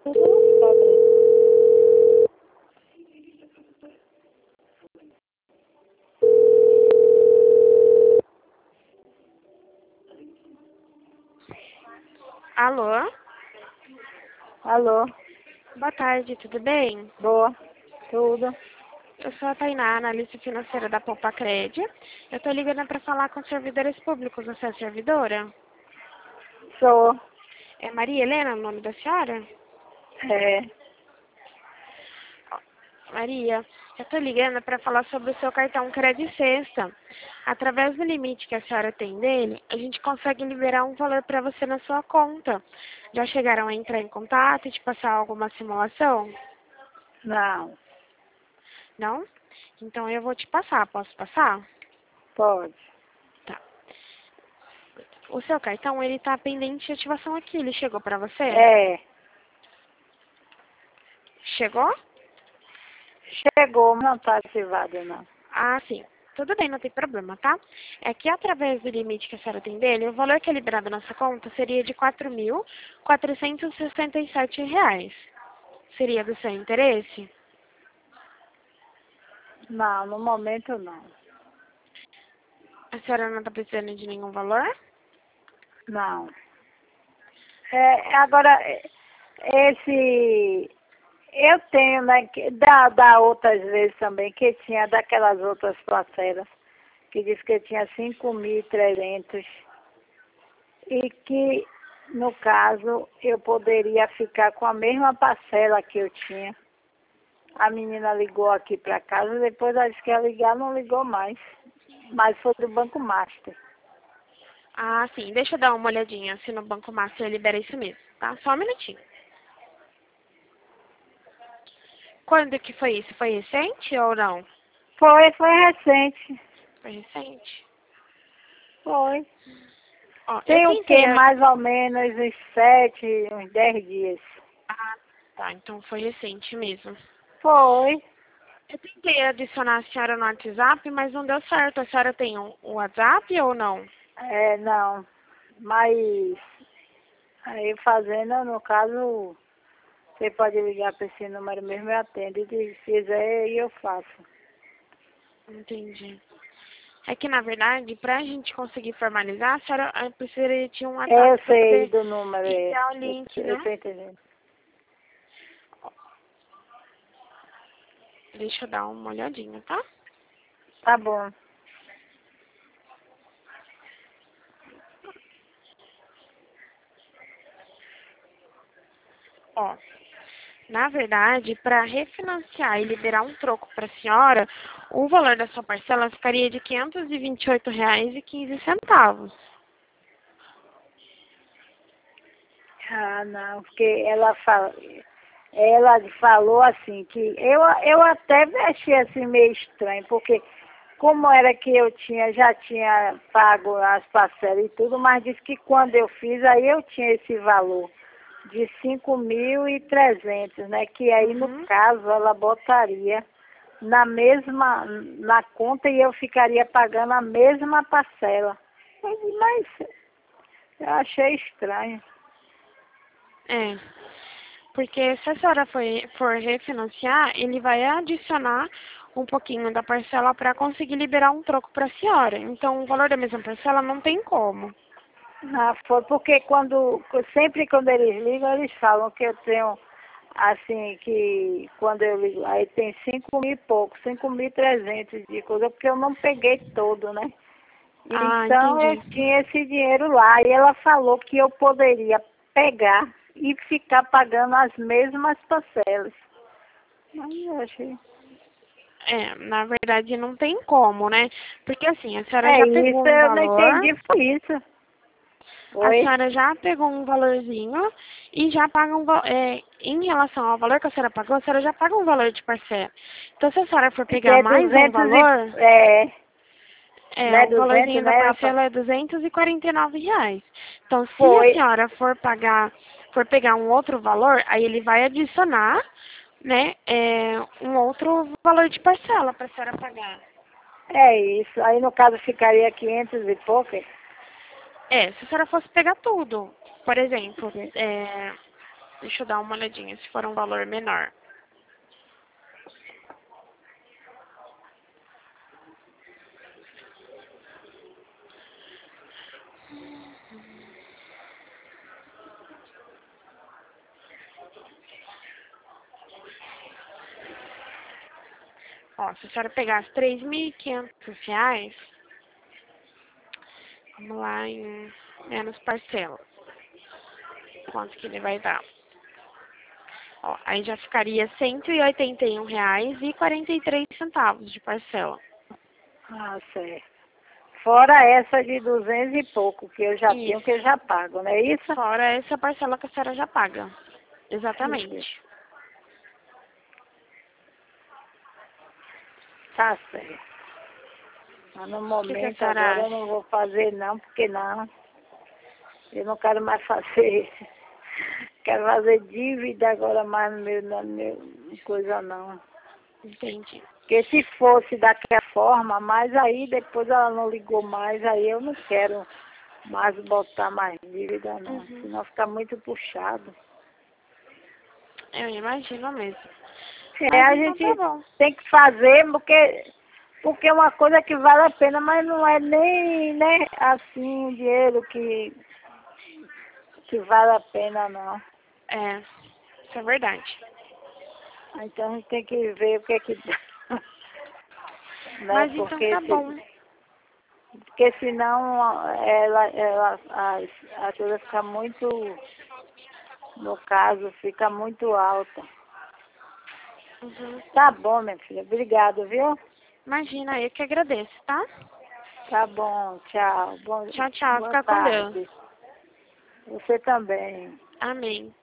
Tudo não sabe. Alô? Alô? Boa tarde, tudo bem? Boa. Tudo? Eu sou a Tainá, analista financeira da Poupa Cred. Eu tô ligando para falar com servidores públicos. Você é servidora? Sou. É Maria Helena o nome da senhora? É. Maria, eu tô ligando para falar sobre o seu cartão Cred Sexta. Através do limite que a senhora tem dele, a gente consegue liberar um valor para você na sua conta. Já chegaram a entrar em contato e te passar alguma simulação? Não. Não? Então eu vou te passar. Posso passar? Pode. Tá. O seu cartão, ele tá pendente de ativação aqui. Ele chegou pra você? É. Chegou? Chegou, mas não está ativado, não. Ah, sim. Tudo bem, não tem problema, tá? É que através do limite que a senhora tem dele, o valor que é liberado na nossa conta seria de R$ 4.467. Seria do seu interesse? Não, no momento não. A senhora não tá precisando de nenhum valor? Não. Agora, esse... Eu tenho, né, da outras vezes também, que tinha daquelas outras parcelas, que diz que tinha 5.300 e que, no caso, eu poderia ficar com a mesma parcela que eu tinha. A menina ligou aqui para casa, depois acho que ia ligar, não ligou mais. Mas foi do Banco Master. Ah, sim. Deixa eu dar uma olhadinha se no Banco Master libera isso mesmo, tá? Só um minutinho. Quando que foi isso? Foi recente ou não? Foi recente. Foi recente. Foi. Ó, eu Tem o tentei. quê? Mais ou menos uns 10 dias. Ah, tá. Então foi recente mesmo. Foi. Eu tentei adicionar a senhora no WhatsApp, mas não deu certo. A senhora tem um WhatsApp ou não? Não. Mas aí fazendo, no caso, você pode ligar para esse número mesmo, eu atendo. E se fizer, eu faço. Entendi. É que, na verdade, pra gente conseguir formalizar, a senhora precisaria de um WhatsApp Eu pra sei poder do número, enviar o link, eu né? tô entendendo. Deixa eu dar uma olhadinha, tá? Tá bom. Ó, na verdade, para refinanciar e liberar um troco para a senhora, o valor da sua parcela ficaria de R$ 528,15. Ah, não, porque ela falou assim, que eu até achei assim meio estranho, porque como era que eu já tinha pago as parcelas e tudo, mas disse que quando eu fiz, aí eu tinha esse valor de 5.300, né? Que aí, no Uhum. caso, ela botaria na conta e eu ficaria pagando a mesma parcela. Mas eu achei estranho. É, porque se a senhora for refinanciar, ele vai adicionar um pouquinho da parcela para conseguir liberar um troco para a senhora. Então, o valor da mesma parcela não tem como. Ah, foi porque sempre quando eles ligam, eles falam que eu tenho, assim, que quando eu ligo, aí tem 5.000 e pouco, 5.300 de coisa, porque eu não peguei todo, né? Ah, Então eu entendi. tinha esse dinheiro lá e ela falou que eu poderia pegar e ficar pagando as mesmas parcelas. Mas eu achei. É, na verdade não tem como, né? Porque assim, a senhora É já pegou isso, um eu não valor, entendi, foi isso. a Oi? senhora já pegou um valorzinho e já paga em relação ao valor que a senhora pagou, a senhora já paga um valor de parcela. Então, se a senhora for Que pegar é mais um 200 valor, né, o 200, valorzinho da né? parcela é R$ 249. Então, se a Foi. senhora for pegar um outro valor, aí ele vai adicionar, né, um outro valor de parcela para a senhora pagar. É isso. Aí no caso ficaria 500 e pouco. Se a senhora fosse pegar tudo, por exemplo, Deixa eu dar uma olhadinha se for um valor menor. Ó, se a senhora pegasse R$ 3.500, vamos lá em menos parcela. Quanto que ele vai dar? Ó, aí já ficaria R$ 181,43 de parcela. Ah, certo. Fora essa de 200 e pouco, que eu já tenho, Isso. que eu já pago, não é isso? Fora essa parcela que a senhora já paga. Exatamente. Isso. Tá certo. Mas no O que a momento senhora agora eu acha? não vou fazer não, porque não. Eu não quero mais fazer. Quero fazer dívida agora mais na meu coisa não. Entendi. Porque se fosse daquela forma, mas aí depois ela não ligou mais, aí eu não quero mais botar mais dívida não. Uhum. Senão fica muito puxado. Eu imagino mesmo. É, Mas a então tá gente bom. tem que fazer porque é uma coisa que vale a pena, mas não é nem, né, assim, o dinheiro que vale a pena não. É, isso é verdade. Então a gente tem que ver o que é que dá. Né? Mas então tá bom. Porque senão a coisa fica muito, no caso, fica muito alta. Uhum. Tá bom, minha filha. Obrigado, viu? Imagina, eu que agradeço, tá? Tá bom, tchau. Tchau, tchau. Boa Fica com Deus. tarde. Você também. Amém.